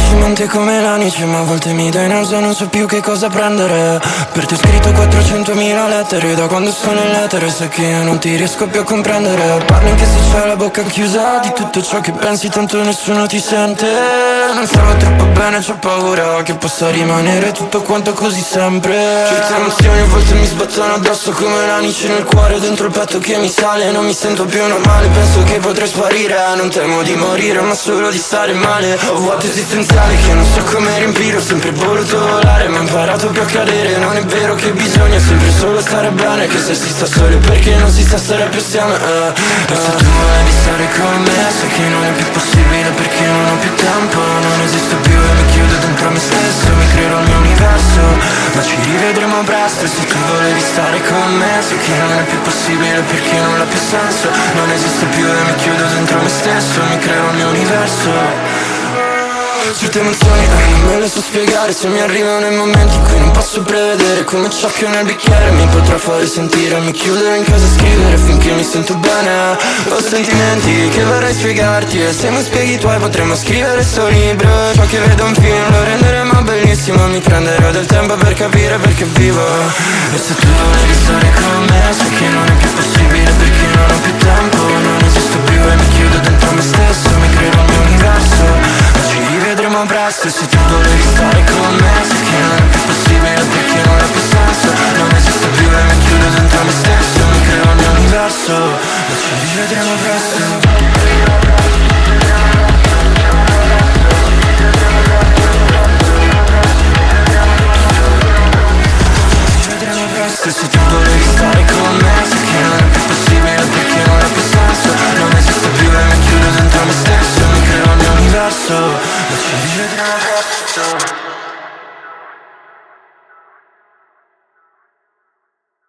dolcemente come l'anice, ma a volte mi dai nausea, non so più che cosa prendere. Per te ho scritto 400.000 lettere, da quando sono in lettere sai che io non ti riesco più a comprendere. Parli anche se c'hai la bocca chiusa, di tutto ciò che pensi tanto nessuno ti sente. Non stavo troppo bene, c'ho paura che possa rimanere tutto quanto così sempre. Certe emozioni a volte mi sbattono addosso come l'anice nel cuore, dentro il petto che mi sale. Non mi sento più normale, penso che potrei sparire. Non temo di morire, ma solo di stare male. Ho vuoto esistenziale che non so come riempire. Ho sempre voluto volare, ma ho imparato più a cadere. Non è vero che bisogna sempre solo stare bene, che se si sta solo perché non si sa stare più assieme. E se tu volevi stare con me, sai che non è più possibile perché non ho più tempo. Non esisto più e mi chiudo dentro me stesso, mi creerò il mio universo, ma ci rivedremo presto. E se tu volevi stare con me, sai che non è più possibile perché non ha più senso. Non esisto più e mi chiudo dentro me stesso, mi creo il mio universo. Certe emozioni non me le so spiegare, se mi arrivano nei momenti in cui non posso prevedere. Come ciò che nel bicchiere mi potrà fare sentire. Mi chiuderò in casa a scrivere finché mi sento bene. Ho sentimenti che vorrei spiegarti, e se mi spieghi i tuoi potremmo scrivere sto libro. Ciò che vedo un film lo renderemo bellissimo. Mi prenderò del tempo per capire perché vivo. E se tu volevi stare con me, sai che non è più possibile perché non ho più tempo. Non esisto più e mi chiudo dentro me stesso, mi creo il mio universo, ma ci rivedremo presto. E se tu volevi stare con me, sai che non è più possibile perché non ha più senso. Non esisto più e mi chiudo dentro me stesso, mi creo il mio universo, ma ci rivedremo presto. Se tu volevi stare con me, sai che non è più possibile perché non ha più senso. Non esisto più e mi chiudo dentro me stesso, mi creo il mio universo, ma ci rivedremo presto.